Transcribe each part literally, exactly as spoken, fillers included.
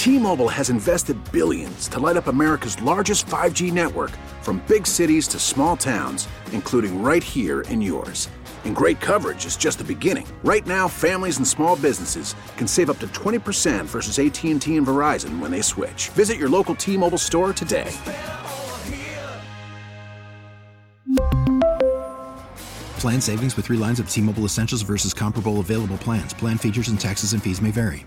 T-Mobile has invested billions to light up America's largest five G network, from big cities to small towns, including right here in yours. And great coverage is just the beginning. Right now, families and small businesses can save up to twenty percent versus A T and T and Verizon when they switch. Visit your local T-Mobile store today. Plan savings with three lines of T-Mobile Essentials versus comparable available plans. Plan features and taxes and fees may vary.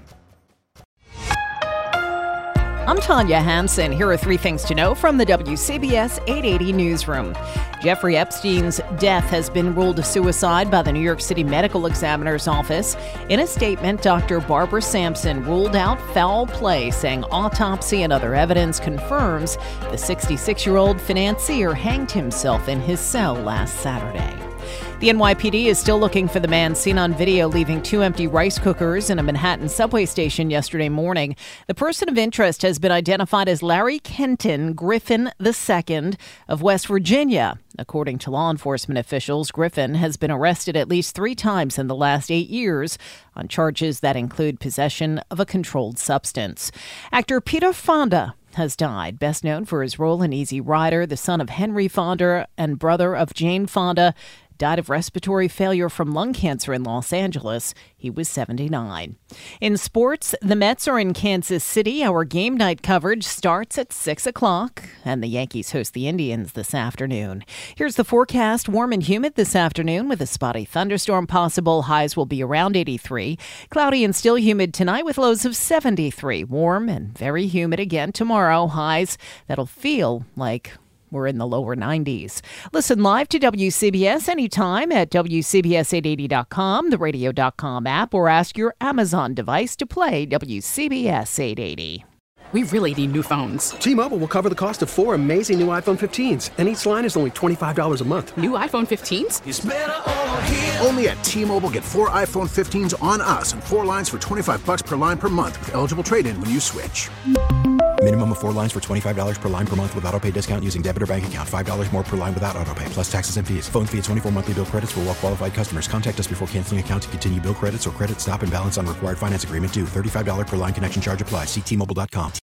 I'm Tanya Hansen. Here are three things to know from the W C B S eight eighty newsroom. Jeffrey Epstein's death has been ruled a suicide by the New York City Medical Examiner's Office. In a statement, Doctor Barbara Sampson ruled out foul play, saying autopsy and other evidence confirms the sixty-six-year-old financier hanged himself in his cell last Saturday. The N Y P D is still looking for the man seen on video leaving two empty rice cookers in a Manhattan subway station yesterday morning. The person of interest has been identified as Larry Kenton Griffin the Second of West Virginia. According to law enforcement officials, Griffin has been arrested at least three times in the last eight years on charges that include possession of a controlled substance. Actor Peter Fonda has died, best known for his role in Easy Rider. The son of Henry Fonda and brother of Jane Fonda, died of respiratory failure from lung cancer in Los Angeles. He was seventy-nine. In sports, the Mets are in Kansas City. Our game night coverage starts at six o'clock, and the Yankees host the Indians this afternoon. Here's the forecast. Warm and humid this afternoon with a spotty thunderstorm possible. Highs will be around eighty-three. Cloudy and still humid tonight with lows of seventy-three. Warm and very humid again tomorrow. Highs that'll feel like we're in the lower nineties. Listen live to W C B S anytime at W C B S eight eighty dot com, the radio dot com app, or ask your Amazon device to play W C B S eight eighty. We really need new phones. T-Mobile will cover the cost of four amazing new iPhone fifteens, and each line is only twenty-five dollars a month. New iPhone fifteens? It's better over here. Only at T-Mobile, get four iPhone fifteens on us and four lines for twenty-five bucks per line per month with eligible trade-in when you switch. Minimum of four lines for twenty-five dollars per line per month with autopay discount using debit or bank account. five dollars more per line without autopay, plus taxes and fees. Phone fee at twenty-four monthly bill credits for well-qualified customers. Contact us before canceling account to continue bill credits or credit stop and balance on required finance agreement due. thirty-five dollars per line connection charge applies. See T Mobile dot com.